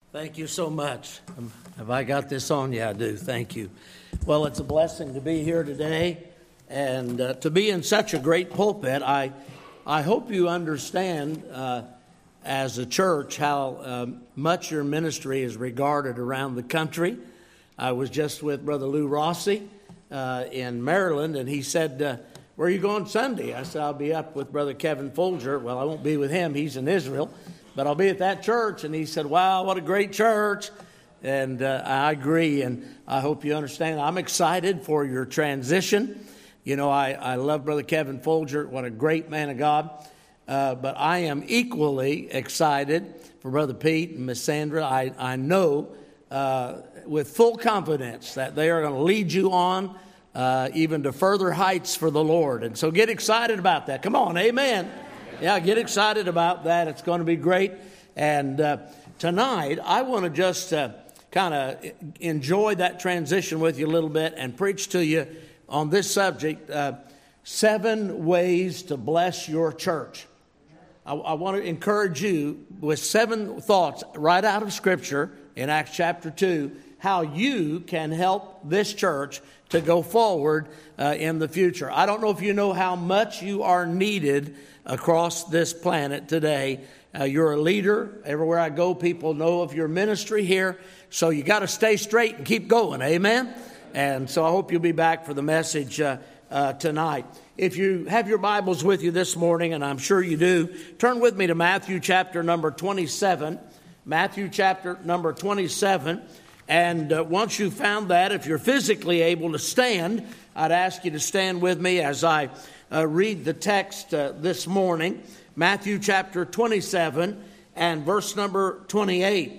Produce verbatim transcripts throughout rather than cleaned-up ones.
Thank you so much. Um, have I got this on? Yeah, I do. Thank you. Well, it's a blessing to be here today and uh, to be in such a great pulpit. I I hope you understand uh, as a church how um, much your ministry is regarded around the country. I was just with Brother Lou Rossi uh, in Maryland, and he said, uh, where are you going Sunday? I said, I'll be up with Brother Kevin Folger. Well, I won't be with him. He's in Israel. But I'll be at that church. And he said, wow, what a great church. And uh, I agree. And I hope you understand. I'm excited for your transition. You know, I, I love Brother Kevin Folger. What a great man of God. Uh, but I am equally excited for Brother Pete and Miss Sandra. I, I know uh, with full confidence that they are going to lead you on uh, even to further heights for the Lord. And so get excited about that. Come on, amen. Yeah, get excited about that. It's going to be great. And uh, tonight, I want to just uh, kind of enjoy that transition with you a little bit and preach to you on this subject, uh, seven ways to bless your church. I, I want to encourage you with seven thoughts right out of Scripture in Acts chapter two, how you can help this church to go forward uh, in the future. I don't know if you know how much you are needed across this planet today. Uh, you're a leader. Everywhere I go, people know of your ministry here. So you got to stay straight and keep going. Amen? And so I hope you'll be back for the message uh, uh, tonight. If you have your Bibles with you this morning, and I'm sure you do, turn with me to Matthew chapter number twenty-seven. Matthew chapter number twenty-seven. And uh, once you've found that, if you're physically able to stand, I'd ask you to stand with me as I Uh, read the text uh, this morning, Matthew chapter twenty-seven and verse number twenty-eight.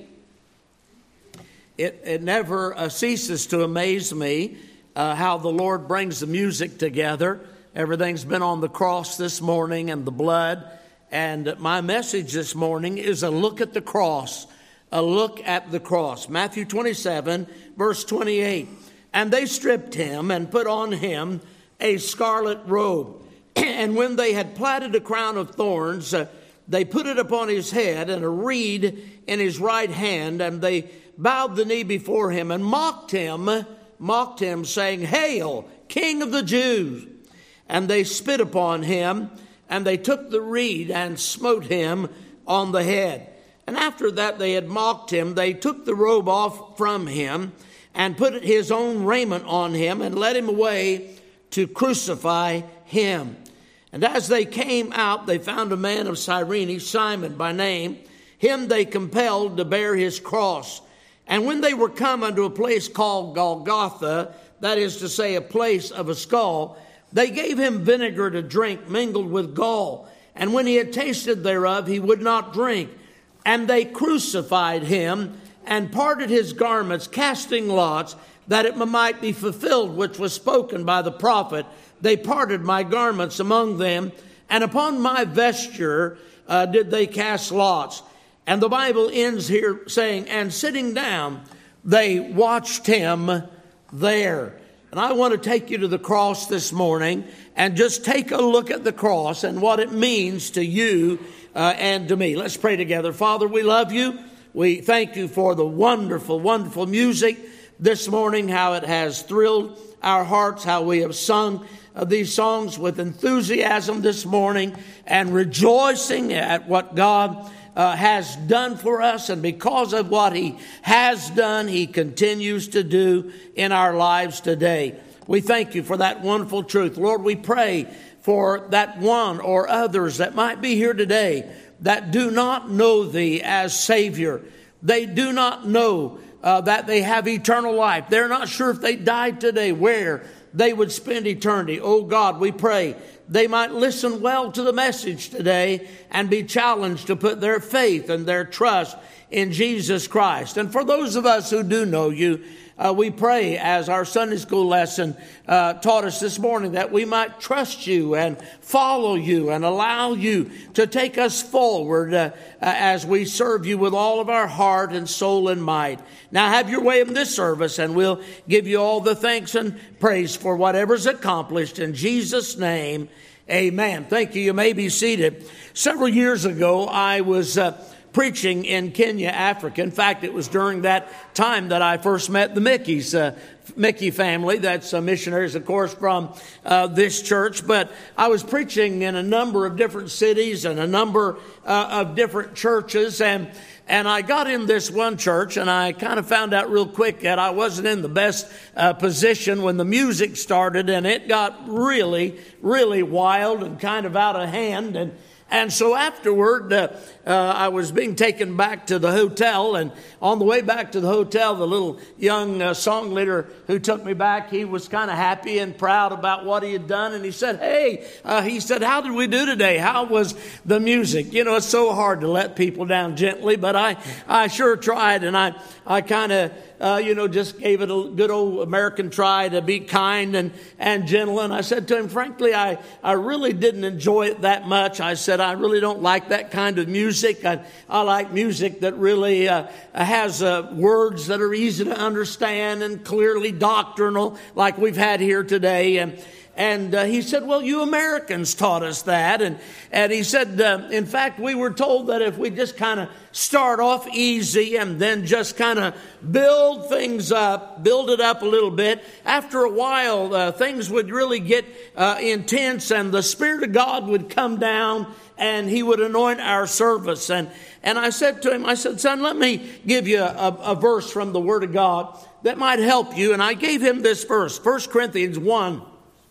It, it never uh, ceases to amaze me uh, how the Lord brings the music together. Everything's been on the cross this morning and the blood. And my message this morning is a look at the cross, a look at the cross. Matthew twenty-seven, verse twenty-eight. And they stripped him and put on him a scarlet robe. And when they had platted a crown of thorns, uh, they put it upon his head and a reed in his right hand. And they bowed the knee before him and mocked him, mocked him, saying, Hail, King of the Jews! And they spit upon him, and they took the reed and smote him on the head. And after that they had mocked him, they took the robe off from him and put his own raiment on him and led him away to crucify him. And as they came out, they found a man of Cyrene, Simon by name. Him they compelled to bear his cross. And when they were come unto a place called Golgotha, that is to say, a place of a skull, they gave him vinegar to drink mingled with gall. And when he had tasted thereof, he would not drink. And they crucified him and parted his garments, casting lots, that it might be fulfilled which was spoken by the prophet. They parted my garments among them, and upon my vesture uh, did they cast lots. And the Bible ends here saying, and sitting down, they watched him there. And I want to take you to the cross this morning and just take a look at the cross and what it means to you uh, and to me. Let's pray together. Father, we love you. We thank you for the wonderful, wonderful music this morning, how it has thrilled our hearts, how we have sung uh, these songs with enthusiasm this morning and rejoicing at what God uh, has done for us. And because of what he has done, he continues to do in our lives today. We thank you for that wonderful truth. Lord, we pray for that one or others that might be here today that do not know thee as Savior. They do not know Uh, that they have eternal life. They're not sure if they died today where they would spend eternity. Oh God, we pray they might listen well to the message today and be challenged to put their faith and their trust in Jesus Christ. And for those of us who do know you, uh, we pray, as our Sunday school lesson uh, taught us this morning, that we might trust you and follow you and allow you to take us forward uh, uh, as we serve you with all of our heart and soul and might. Now have your way in this service, and we'll give you all the thanks and praise for whatever's accomplished. In Jesus' name, amen. Thank you. You may be seated. Several years ago, I was uh, preaching in Kenya, Africa. In fact, it was during that time that I first met the Mickeys, uh, Mickey family. That's uh, missionaries, of course, from uh, this church. But I was preaching in a number of different cities and a number uh, of different churches. And And I got in this one church, and I kind of found out real quick that I wasn't in the best uh, position when the music started, and it got really, really wild and kind of out of hand. And And so afterward, uh, uh, I was being taken back to the hotel, and on the way back to the hotel, the little young uh, song leader who took me back, he was kind of happy and proud about what he had done, and he said, hey, uh, he said, how did we do today? How was the music? You know, it's so hard to let people down gently, but I, I sure tried, and I, I kind of, Uh, you know, just gave it a good old American try to be kind and, and gentle. And I said to him, frankly, I, I really didn't enjoy it that much. I said, I really don't like that kind of music. I, I like music that really uh, has uh, words that are easy to understand and clearly doctrinal, like we've had here today. And And uh, he said, well, you Americans taught us that. And, and he said, uh, in fact, we were told that if we just kind of start off easy and then just kind of build things up, build it up a little bit, after a while, uh, things would really get uh, intense, and the Spirit of God would come down and he would anoint our service. And, and I said to him, I said, son, let me give you a, a verse from the Word of God that might help you. And I gave him this verse, First Corinthians one.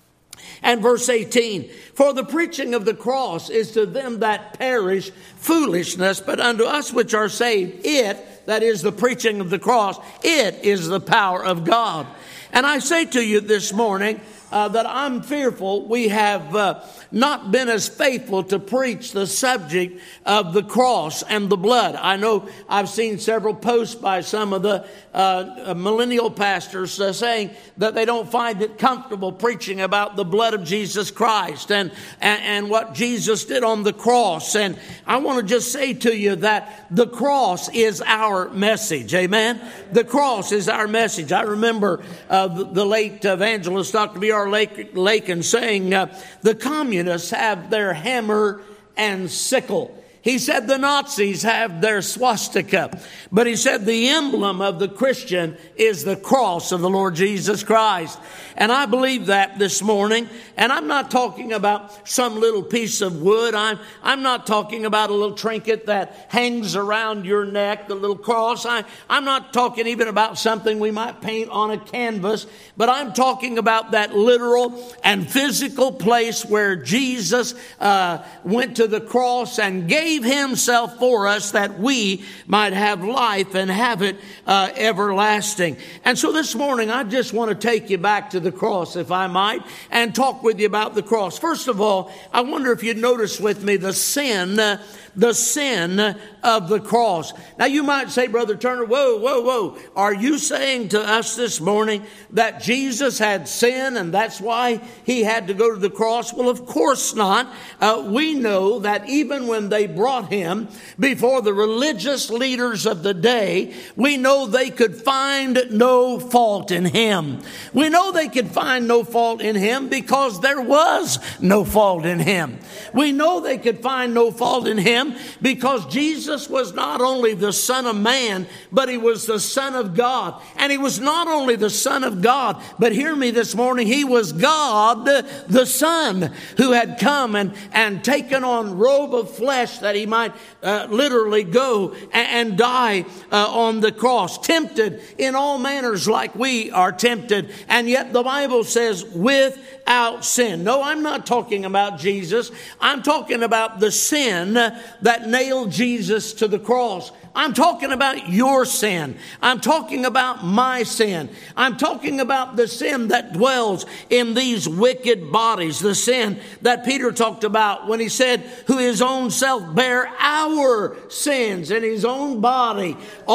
And verse eighteen, for the preaching of the cross is to them that perish foolishness, but unto us which are saved, it, that is the preaching of the cross, it is the power of God. And I say to you this morning uh, that I'm fearful we have uh, not been as faithful to preach the subject of the cross and the blood. I know I've seen several posts by some of the uh, millennial pastors uh, saying that they don't find it comfortable preaching about the blood of Jesus Christ and, and, and what Jesus did on the cross. And I want to just say to you that the cross is our message. Amen. The cross is our message. I remember uh, the, the late evangelist Doctor B R Lakin saying uh, the communists have their hammer and sickle. He said the Nazis have their swastika, but he said the emblem of the Christian is the cross of the Lord Jesus Christ. And I believe that this morning. And I'm not talking about some little piece of wood. I'm, I'm not talking about a little trinket that hangs around your neck, the little cross. I, I'm not talking even about something we might paint on a canvas, but I'm talking about that literal and physical place where Jesus uh, went to the cross and gave himself for us that we might have life and have it uh, everlasting. And so this morning, I just want to take you back to the cross, if I might, and talk with you about the cross. First of all, I wonder if you'd notice with me the sin, uh, the sin of the cross. Now you might say, Brother Turner, whoa, whoa, whoa. Are you saying to us this morning that Jesus had sin and that's why he had to go to the cross? Well, of course not. Uh, we know that even when they brought him before the religious leaders of the day, we know they could find no fault in him. We know they could find no fault in him because there was no fault in him. We know they could find no fault in him because Jesus was not only the Son of Man, but he was the Son of God. And he was not only the Son of God, but hear me this morning, he was God the Son who had come and, and taken on robe of flesh that he might uh, literally go and, and die uh, on the cross. Tempted in all manners like we are tempted. And yet the Bible says without sin. No, I'm not talking about Jesus. I'm talking about the sin that nailed Jesus to the cross. I'm talking about your sin. I'm talking about my sin. I'm talking about the sin that dwells in these wicked bodies. The sin that Peter talked about when he said, who his own self bare our sins in his own body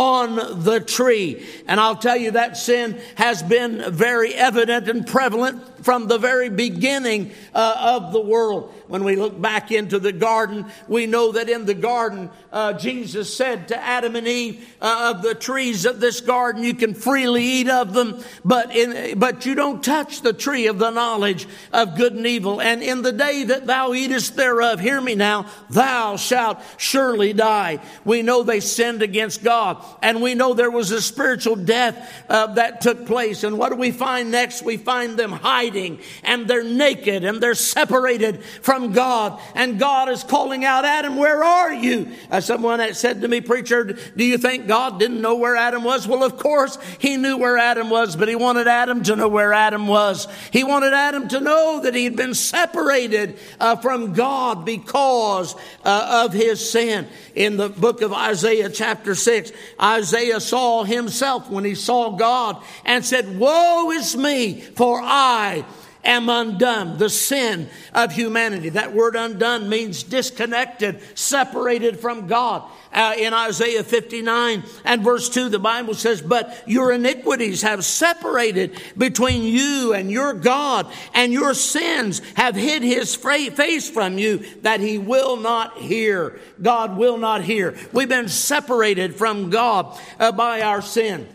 on the tree. And I'll tell you that sin has been very evident and prevalent from the very beginning uh, of the world. When we look back into the garden, we know that in the garden, uh, Jesus said to Adam and Eve, uh, of the trees of this garden, you can freely eat of them, but in, but you don't touch the tree of the knowledge of good and evil. And in the day that thou eatest thereof, hear me now, thou shalt surely die. We know they sinned against God, and we know there was a spiritual death uh, that took place. And what do we find next? We find them hiding, and they're naked, and they're separated from God. And God is calling out, Adam, where are you? Uh, someone had said to me, preacher, do you think God didn't know where Adam was? Well, of course he knew where Adam was, but he wanted Adam to know where Adam was. He wanted Adam to know that he had been separated uh, from God because uh, of his sin. In the book of Isaiah chapter six, Isaiah saw himself when he saw God and said, woe is me, for I am undone. The sin of humanity. That word undone means disconnected, separated from God. Uh, in Isaiah fifty-nine and verse two, the Bible says, but your iniquities have separated between you and your God, and your sins have hid his face from you, that he will not hear. God will not hear. We've been separated from God uh, by our sin.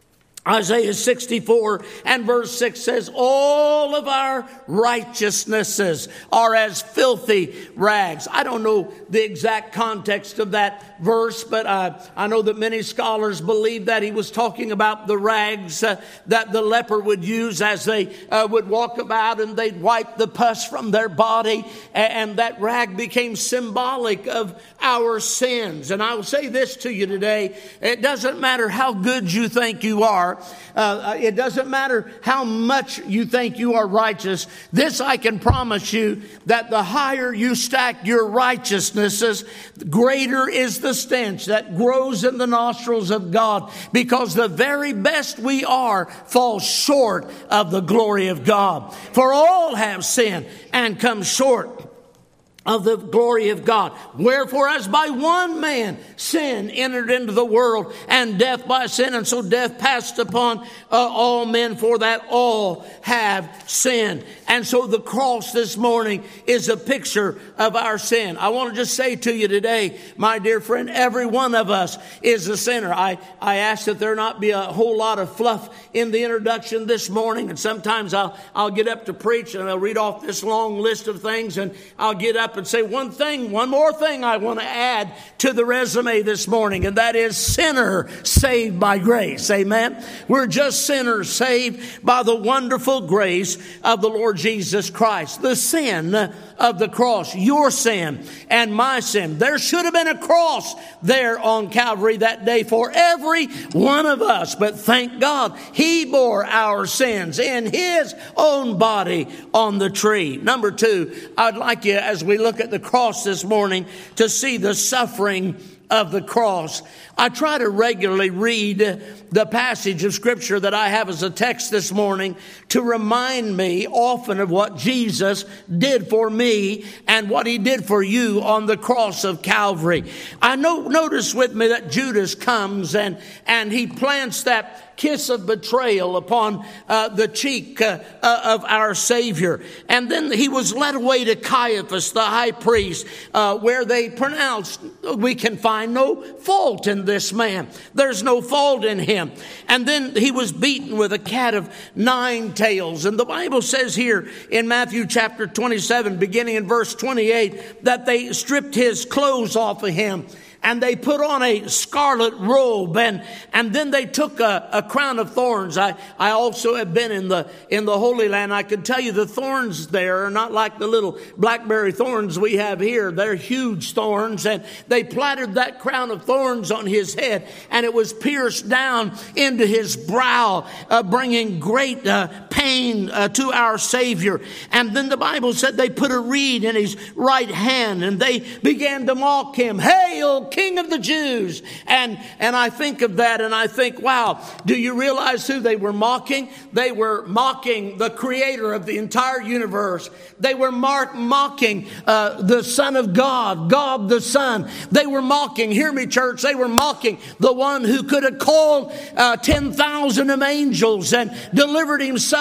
Isaiah sixty-four and verse six says, all of our righteousnesses are as filthy rags. I don't know the exact context of that verse, but uh, I know that many scholars believe that he was talking about the rags uh, that the leper would use as they uh, would walk about, and they'd wipe the pus from their body, and that rag became symbolic of our sins. And I will say this to you today, it doesn't matter how good you think you are. Uh, it doesn't matter how much you think you are righteous. This I can promise you, that the higher you stack your righteousnesses, greater is the stench that grows in the nostrils of God, because the very best we are falls short of the glory of God. For all have sinned and come short of the glory of God. Wherefore, as by one man sin entered into the world, and death by sin, and so death passed upon uh, all men, for that all have sinned. And so the cross this morning is a picture of our sin. I want to just say to you today, my dear friend, every one of us is a sinner. I, I ask that there not be a whole lot of fluff in the introduction this morning. And sometimes I'll, I'll get up to preach, and I'll read off this long list of things, and I'll get up and say one thing, one more thing I want to add to the resume this morning, and that is sinner saved by grace. Amen. We're just sinners saved by the wonderful grace of the Lord Jesus Christ. The sin of the cross, your sin and my sin. There should have been a cross there on Calvary that day for every one of us. But thank God, he bore our sins in his own body on the tree. Number two, I'd like you, as we look at the cross this morning, to see the suffering of the cross. I try to regularly read the passage of Scripture that I have as a text this morning to remind me often of what Jesus did for me and what he did for you on the cross of Calvary. I know, notice with me that Judas comes and, and he plants that kiss of betrayal upon uh, the cheek uh, uh, of our Savior. And then he was led away to Caiaphas, the high priest, uh, where they pronounced, we can find no fault in this man. There's no fault in him. And then he was beaten with a cat of nine tails. And the Bible says here in Matthew chapter twenty-seven, beginning in verse twenty-eight, that they stripped his clothes off of him, and they put on a scarlet robe, and, and then they took a, a crown of thorns. I, I also have been in the, in the Holy Land. I can tell you the thorns there are not like the little blackberry thorns we have here. They're huge thorns, and they platted that crown of thorns on his head, and it was pierced down into his brow, uh, bringing great uh, pain uh, to our Savior. And then the Bible said they put a reed in his right hand, and they began to mock him. Hail, King of the Jews. And, and I think of that and I think, wow, do you realize who they were mocking? They were mocking the creator of the entire universe. They were mark, mocking uh, the Son of God, God the Son. They were mocking, hear me church, they were mocking the one who could have called uh, ten thousand of angels and delivered himself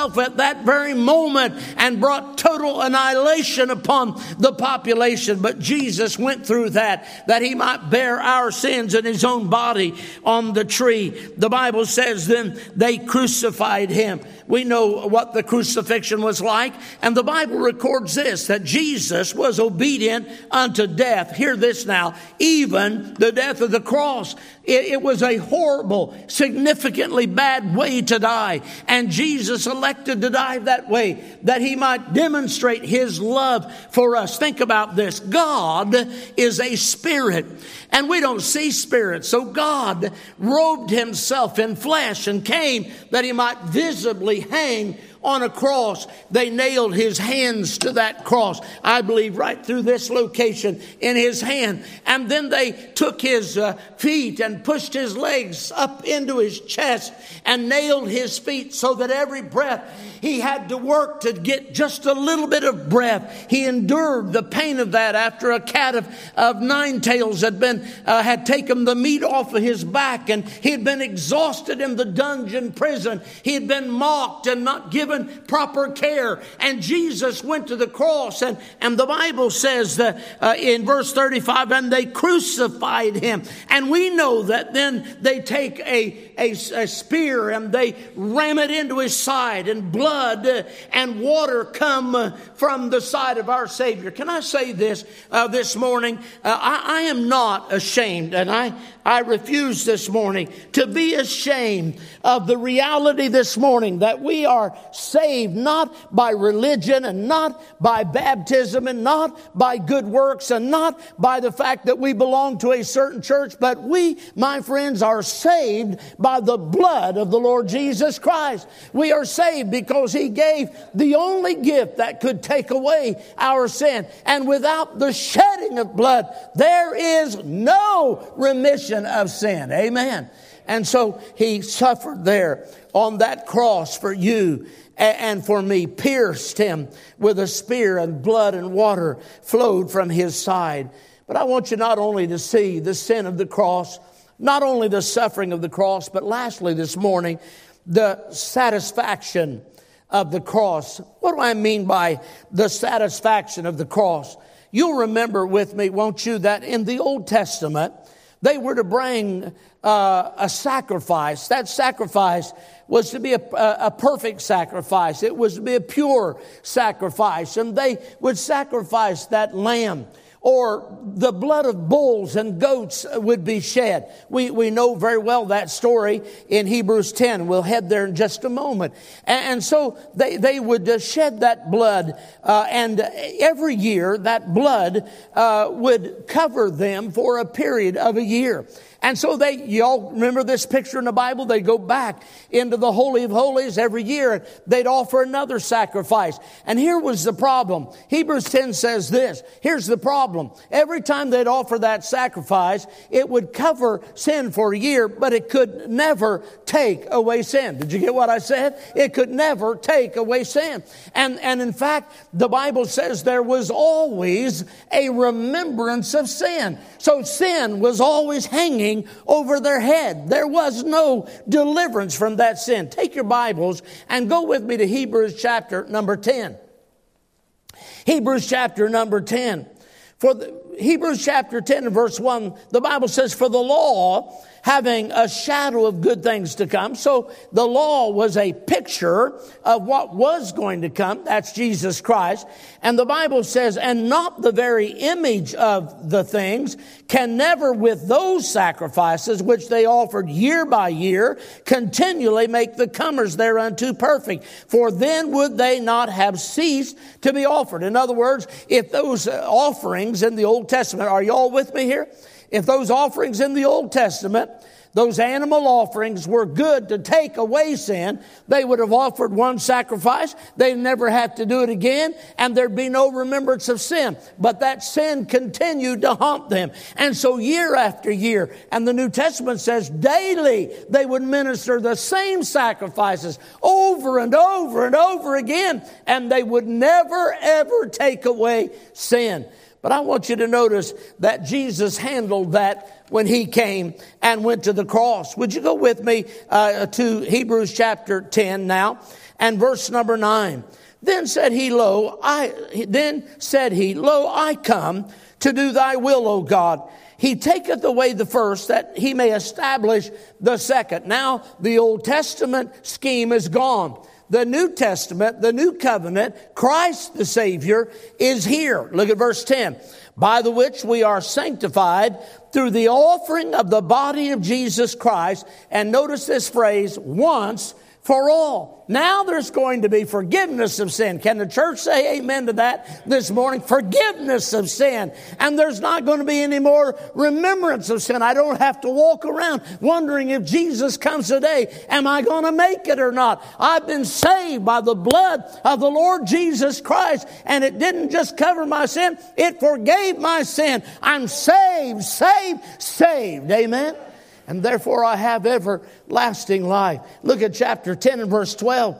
himself at that very moment and brought total annihilation upon the population. But Jesus went through that, that he might bear our sins in his own body on the tree. The Bible says then they crucified him. We know what the crucifixion was like. And the Bible records this, that Jesus was obedient unto death. Hear this now, even the death of the cross. It, it was a horrible, significantly bad way to die. And Jesus elected to die that way, that he might demonstrate his love for us. Think about this. God is a spirit, and we don't see spirits. So God robed himself in flesh and came that he might visibly hang on a cross. They nailed his hands to that cross, I believe right through this location in his hand. And then they took his uh, feet and pushed his legs up into his chest and nailed his feet so that every breath he had to work to get just a little bit of breath. He endured the pain of that after a cat of, of nine tails had been uh, had taken the meat off of his back, and he had been exhausted in the dungeon prison. He had been mocked and not given proper care. And Jesus went to the cross, and, and the Bible says that uh, in verse thirty-five, and they crucified him. And we know that then they take a, a, a spear and they ram it into his side, and blood and water come from the side of our Savior. Can I say this uh, this morning? Uh, I, I am not ashamed, and I, I refuse this morning to be ashamed of the reality this morning that we are saved not by religion and not by baptism and not by good works and not by the fact that we belong to a certain church, but we, my friends, are saved by the blood of the Lord Jesus Christ. We are saved because he gave the only gift that could take away our sin. And without the shedding of blood, there is no remission of sin. Amen. And so he suffered there on that cross for you and for me, pierced him with a spear, and blood and water flowed from his side. But I want you not only to see the sin of the cross, not only the suffering of the cross, but lastly this morning, the satisfaction of the cross. What do I mean by the satisfaction of the cross? You'll remember with me, won't you, that in the Old Testament, they were to bring uh, a sacrifice. That sacrifice was to be a, a perfect sacrifice. It was to be a pure sacrifice. And they would sacrifice that lamb, or the blood of bulls and goats would be shed. We we know very well that story in Hebrews ten. We'll head there in just a moment. And, and so they, they would uh, shed that blood, uh, and every year that blood uh, would cover them for a period of a year. And so they, you all remember this picture in the Bible? They go back into the Holy of Holies every year, and they'd offer another sacrifice. And here was the problem. Hebrews ten says this. Here's the problem. Every time they'd offer that sacrifice, it would cover sin for a year, but it could never take away sin. Did you get what I said? It could never take away sin. And, and in fact, the Bible says there was always a remembrance of sin. So sin was always hanging over their head. There was no deliverance from that sin. Take your Bibles and go with me to Hebrews chapter number ten. Hebrews chapter number ten. For the, Hebrews chapter ten and verse one, the Bible says, for the law, having a shadow of good things to come. So the law was a picture of what was going to come. That's Jesus Christ. And the Bible says, and not the very image of the things, can never with those sacrifices which they offered year by year continually make the comers thereunto perfect. For then would they not have ceased to be offered. In other words, if those offerings in the Old Testament, are you all with me here? If those offerings in the Old Testament, those animal offerings were good to take away sin, they would have offered one sacrifice. They'd never have to do it again, and there'd be no remembrance of sin. But that sin continued to haunt them. And so year after year, and the New Testament says daily, they would minister the same sacrifices over and over and over again, and they would never, ever take away sin. But I want you to notice that Jesus handled that when he came and went to the cross. Would you go with me uh, to Hebrews chapter ten now and verse number nine. Then said he, Lo, I, then said he, Lo, I come to do thy will, O God. He taketh away the first, that he may establish the second. Now, the Old Testament scheme is gone. The New Testament, the New Covenant, Christ the Savior is here. Look at verse ten. By the which we are sanctified through the offering of the body of Jesus Christ. And notice this phrase, once for all. Now there's going to be forgiveness of sin. Can the church say amen to that this morning? Forgiveness of sin. And there's not going to be any more remembrance of sin. I don't have to walk around wondering if Jesus comes today, am I going to make it or not? I've been saved by the blood of the Lord Jesus Christ. And it didn't just cover my sin, it forgave my sin. I'm saved, saved, saved. Amen. And therefore I have everlasting life. Look at chapter ten and verse twelve.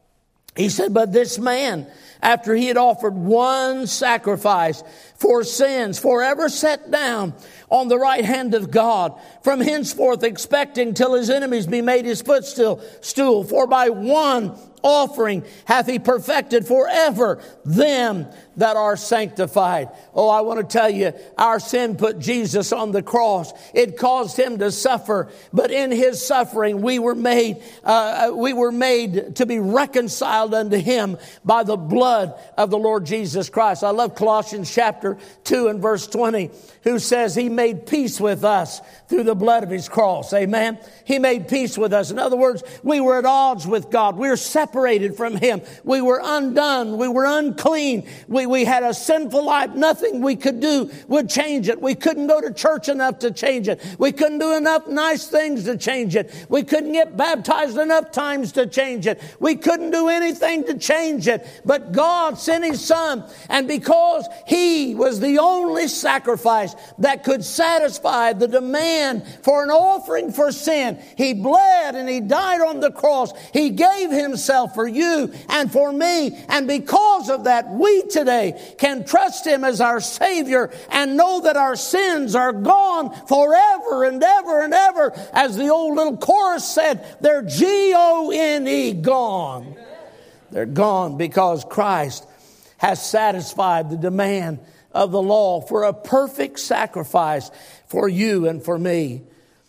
He said, but this man, after he had offered one sacrifice for sins, forever sat down on the right hand of God, from henceforth expecting till his enemies be made his footstool. Stool. For by one offering hath he perfected forever them that are sanctified. Oh, I want to tell you, our sin put Jesus on the cross. It caused him to suffer, but in his suffering we were made, uh, we were made to be reconciled unto him by the blood of the Lord Jesus Christ. I love Colossians chapter two and verse twenty, who says he made peace with us through the blood of his cross. Amen. He made peace with us. In other words, we were at odds with God. We were separated from him. We were undone. We were unclean. We, we had a sinful life. Nothing we could do would change it. We couldn't go to church enough to change it. We couldn't do enough nice things to change it. We couldn't get baptized enough times to change it. We couldn't do anything to change it. But God sent his son. And because he was the only sacrifice that could satisfy the demand for an offering for sin, he bled and he died on the cross. He gave himself for you and for me. And because of that, we today can trust him as our Savior and know that our sins are gone forever and ever and ever. As the old little chorus said, they're G O N E, gone. They're gone because Christ has satisfied the demand of the law for a perfect sacrifice for you and for me.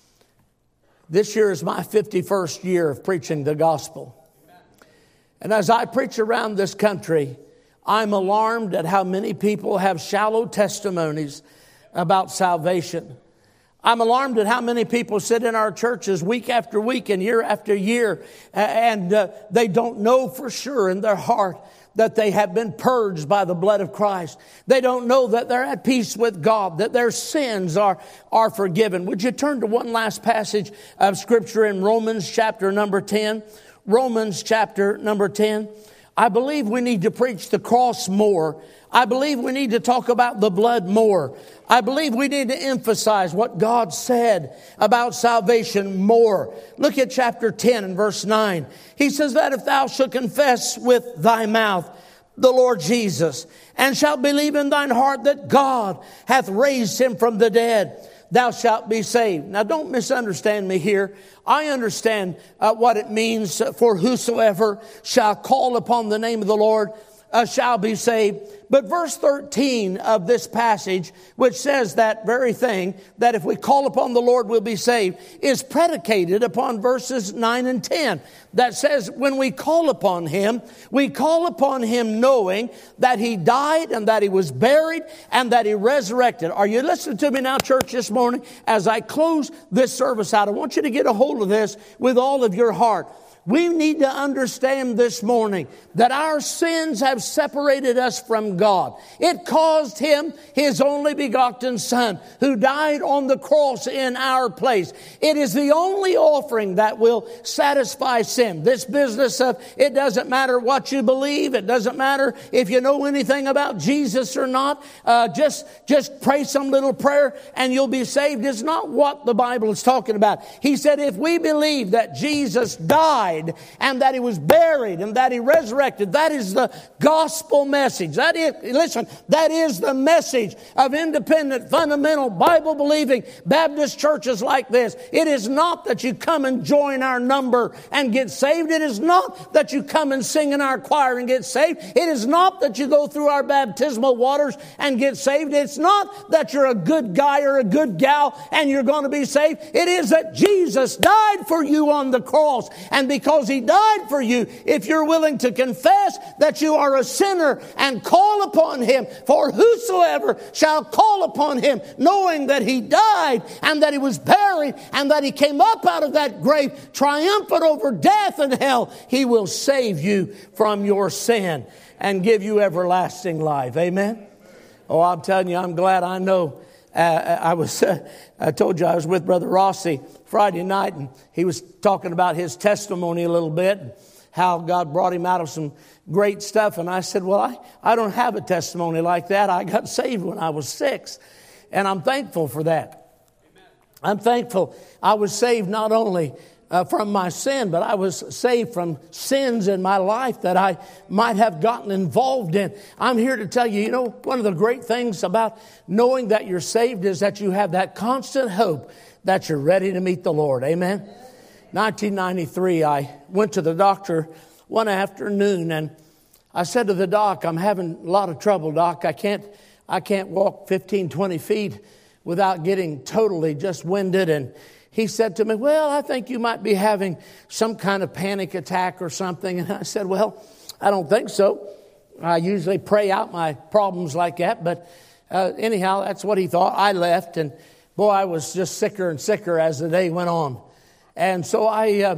This year is my fifty-first year of preaching the gospel. And as I preach around this country, I'm alarmed at how many people have shallow testimonies about salvation. I'm alarmed at how many people sit in our churches week after week and year after year, and uh, they don't know for sure in their heart that they have been purged by the blood of Christ. They don't know that they're at peace with God, that their sins are, are forgiven. Would you turn to one last passage of Scripture in Romans chapter number ten? Romans chapter number ten. I believe we need to preach the cross more. I believe we need to talk about the blood more. I believe we need to emphasize what God said about salvation more. Look at chapter ten and verse nine. He says that if thou shalt confess with thy mouth the Lord Jesus, and shalt believe in thine heart that God hath raised him from the dead, thou shalt be saved. Now don't misunderstand me here. I understand uh, what it means for whosoever shall call upon the name of the Lord uh, shall be saved. But verse thirteen of this passage, which says that very thing, that if we call upon the Lord we'll be saved, is predicated upon verses nine and ten. That says when we call upon him, we call upon him knowing that he died and that he was buried and that he resurrected. Are you listening to me now, church, this morning? As I close this service out, I want you to get a hold of this with all of your heart. We need to understand this morning that our sins have separated us from God. It caused him, his only begotten Son, who died on the cross in our place. It is the only offering that will satisfy sin. This business of it doesn't matter what you believe. It doesn't matter if you know anything about Jesus or not. Uh, just, just pray some little prayer and you'll be saved. It's not what the Bible is talking about. He said if we believe that Jesus died and that he was buried and that he resurrected, that is the gospel message. That is, listen, that is the message of independent, fundamental, Bible-believing Baptist churches like this. It is not that you come and join our number and get saved. It is not that you come and sing in our choir and get saved. It is not that you go through our baptismal waters and get saved. It's not that you're a good guy or a good gal and you're going to be saved. It is that Jesus died for you on the cross. And because He died for you, if you're willing to confess that you are a sinner and call upon Him, for whosoever shall call upon Him, knowing that He died and that He was buried and that He came up out of that grave triumphant over death and hell, He will save you from your sin and give you everlasting life. Amen? Oh, I'm telling you, I'm glad I know. Uh, I was, uh, I told you I was with Brother Rossi Friday night, and he was talking about his testimony a little bit, and how God brought him out of some great stuff. And I said, well, I, I don't have a testimony like that. I got saved when I was six, and I'm thankful for that. Amen. I'm thankful I was saved not only Uh, from my sin, but I was saved from sins in my life that I might have gotten involved in. I'm here to tell you, you know, one of the great things about knowing that you're saved is that you have that constant hope that you're ready to meet the Lord. Amen. nineteen ninety-three, I went to the doctor one afternoon, and I said to the doc, I'm having a lot of trouble, doc. I can't, I can't walk fifteen, twenty feet without getting totally just winded. And he said to me, well, I think you might be having some kind of panic attack or something. And I said, well, I don't think so. I usually pray out my problems like that. But uh, anyhow, that's what he thought. I left, and boy, I was just sicker and sicker as the day went on. And so I, uh,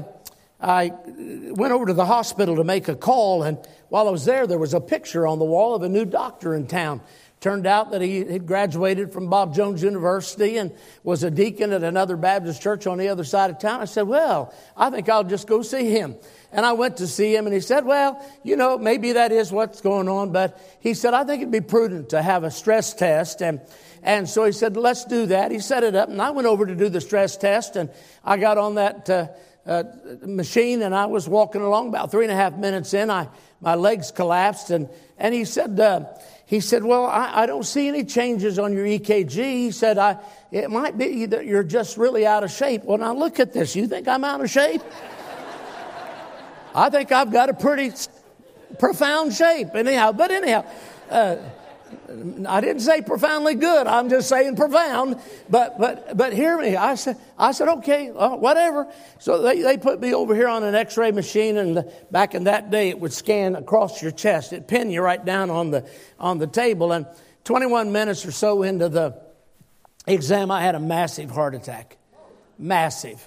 I went over to the hospital to make a call. And while I was there, there was a picture on the wall of a new doctor in town. Turned out that he had graduated from Bob Jones University and was a deacon at another Baptist church on the other side of town. I said, well, I think I'll just go see him. And I went to see him, and he said, well, you know, maybe that is what's going on. But he said, I think it'd be prudent to have a stress test. And and so he said, let's do that. He set it up, and I went over to do the stress test, and I got on that uh, uh, machine, and I was walking along. About three and a half minutes in, I my legs collapsed, and, and he said, uh, He said, well, I, I don't see any changes on your E K G. He said, I, it might be that you're just really out of shape. Well, now look at this. You think I'm out of shape? I think I've got a pretty profound shape. Anyhow, but anyhow, uh, I didn't say profoundly good. I'm just saying profound. But but but hear me. I said I said okay, uh, whatever. So they, they put me over here on an X-ray machine, and the, back in that day, it would scan across your chest. It pinned you right down on the on the table. And twenty-one minutes or so into the exam, I had a massive heart attack, massive.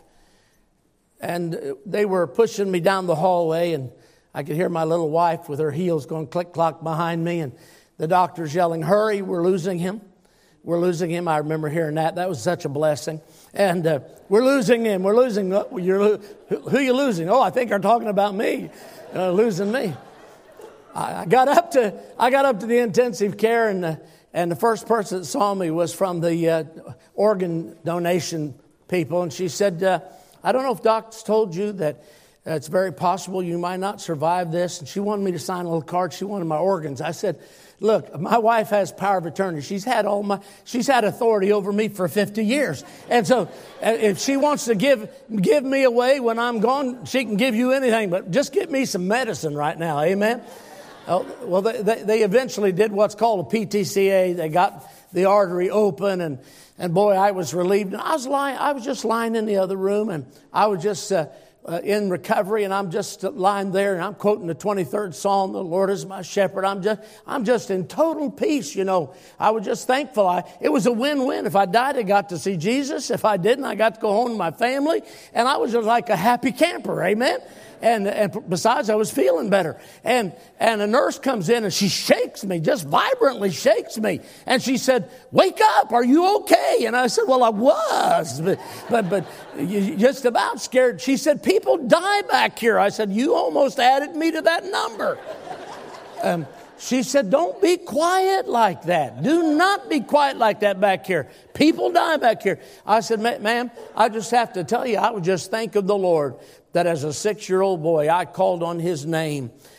And they were pushing me down the hallway, and I could hear my little wife with her heels going click clock behind me, and the doctor's yelling, hurry, we're losing him. We're losing him. I remember hearing that. That was such a blessing. And uh, we're losing him. We're losing. Uh, you're lo- who are you losing? Oh, I think they're talking about me, uh, losing me. I, I got up to I got up to the intensive care, and uh, and the first person that saw me was from the uh, organ donation people, and she said, uh, I don't know if Doc's told you that uh, it's very possible you might not survive this. And she wanted me to sign a little card. She wanted my organs. I said, look, my wife has power of attorney. She's had all my, she's had authority over me for fifty years. And so if she wants to give, give me away when I'm gone, she can give you anything, but just give me some medicine right now. Amen. Oh, well, they, they, they eventually did what's called a P T C A. They got the artery open, and, and boy, I was relieved. And I was lying, I was just lying in the other room, and I was just, uh, Uh, in recovery, and I'm just lying there, and I'm quoting the twenty-third Psalm, the Lord is my shepherd. I'm just I'm just in total peace, you know. I was just thankful. I, it was a win-win. If I died, I got to see Jesus. If I didn't, I got to go home to my family, and I was just like a happy camper, amen? And, and besides, I was feeling better. And, and a nurse comes in, and she shakes me, just vibrantly shakes me. And she said, wake up, are you okay? And I said, well, I was, but, but, but just about scared. She said, people die back here. I said, you almost added me to that number. Um, she said, don't be quiet like that. Do not be quiet like that back here. People die back here. I said, ma'am, I just have to tell you, I would just think of the Lord that as a six-year-old boy, I called on His name,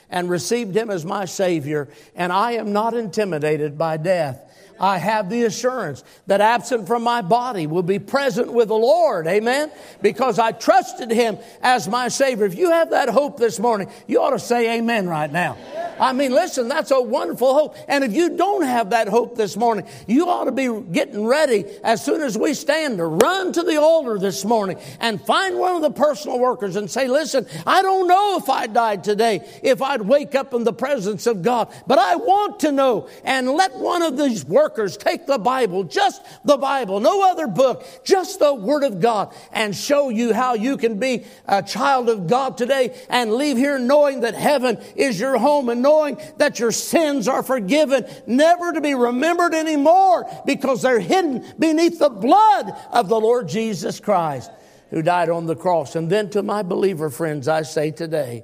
and received Him as my Savior, and I am not intimidated by death. I have the assurance that absent from my body will be present with the Lord. Amen. Because I trusted Him as my Savior. If you have that hope this morning, you ought to say amen right now. I mean, listen, that's a wonderful hope. And if you don't have that hope this morning, you ought to be getting ready as soon as we stand to run to the altar this morning and find one of the personal workers and say, listen, I don't know if I died today, if I'd wake up in the presence of God, but I want to know. And let one of these workers take the Bible, just the Bible, no other book, just the Word of God, and show you how you can be a child of God today and leave here knowing that heaven is your home and knowing that your sins are forgiven, never to be remembered anymore because they're hidden beneath the blood of the Lord Jesus Christ who died on the cross. And then to my believer friends, I say today,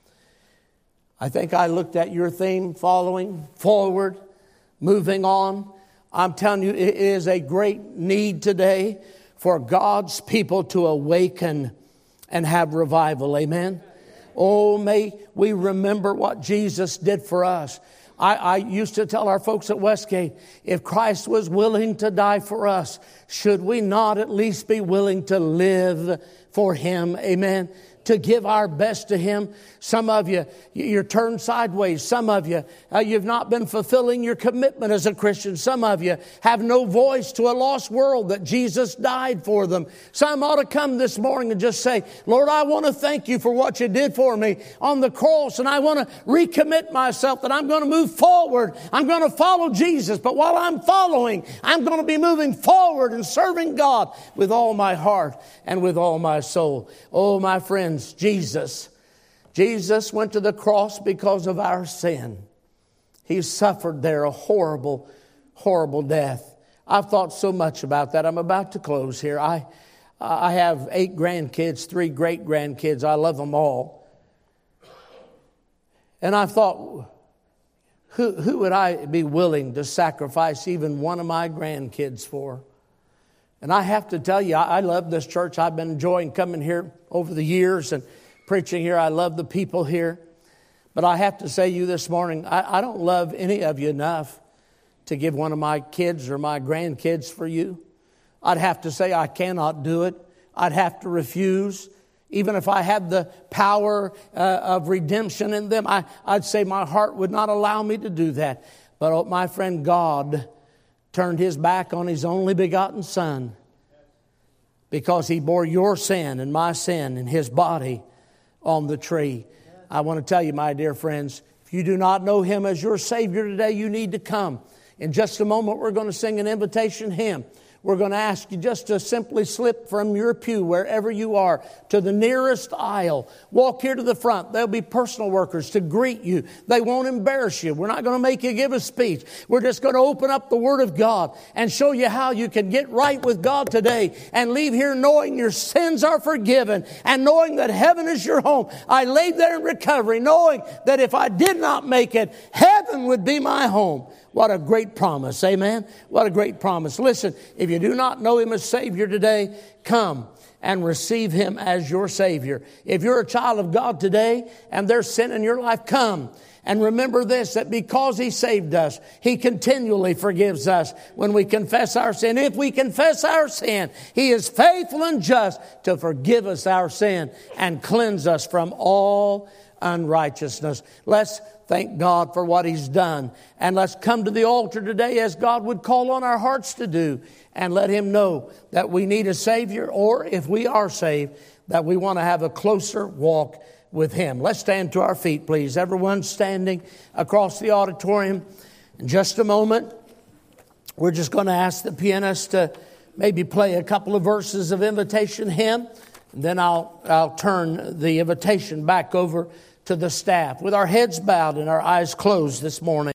I think I looked at your theme, following forward, moving on. I'm telling you, it is a great need today for God's people to awaken and have revival. Amen. Oh, may we remember what Jesus did for us. I, I used to tell our folks at Westgate, if Christ was willing to die for us, should we not at least be willing to live for Him? Amen. To give our best to Him. Some of you, you're turned sideways. Some of you, uh, you've not been fulfilling your commitment as a Christian. Some of you have no voice to a lost world that Jesus died for them. Some ought to come this morning and just say, Lord, I want to thank You for what You did for me on the cross, and I want to recommit myself that I'm going to move forward. I'm going to follow Jesus, but while I'm following, I'm going to be moving forward and serving God with all my heart and with all my soul. Oh, my friends, Jesus, Jesus went to the cross because of our sin. He suffered there a horrible, horrible death. I've thought so much about that. I'm about to close here. I, I have eight grandkids, three great-grandkids. I love them all. And I thought, who, who would I be willing to sacrifice even one of my grandkids for? And I have to tell you, I, I love this church. I've been enjoying coming here over the years and preaching here. I love the people here. But I have to say to you this morning, I, I don't love any of you enough to give one of my kids or my grandkids for you. I'd have to say I cannot do it. I'd have to refuse. Even if I had the power uh, of redemption in them, I, I'd say my heart would not allow me to do that. But oh, my friend, God turned His back on His only begotten Son because He bore your sin and my sin in His body on the tree. I want to tell you, my dear friends, if you do not know Him as your Savior today, you need to come. In just a moment, we're going to sing an invitation hymn. We're going to ask you just to simply slip from your pew, wherever you are, to the nearest aisle. Walk here to the front. There'll be personal workers to greet you. They won't embarrass you. We're not going to make you give a speech. We're just going to open up the Word of God and show you how you can get right with God today and leave here knowing your sins are forgiven and knowing that heaven is your home. I laid there in recovery knowing that if I did not make it, heaven would be my home. What a great promise. Amen. What a great promise. Listen, if you do not know Him as Savior today, come and receive Him as your Savior. If you're a child of God today and there's sin in your life, come. And remember this, that because He saved us, He continually forgives us when we confess our sin. If we confess our sin, He is faithful and just to forgive us our sin and cleanse us from all unrighteousness. Let's thank God for what He's done. And let's come to the altar today as God would call on our hearts to do, and let Him know that we need a Savior, or if we are saved, that we want to have a closer walk with Him. Let's stand to our feet, please. Everyone standing across the auditorium. In just a moment, we're just going to ask the pianist to maybe play a couple of verses of invitation hymn, and then I'll, I'll turn the invitation back over to the staff. With our heads bowed and our eyes closed this morning.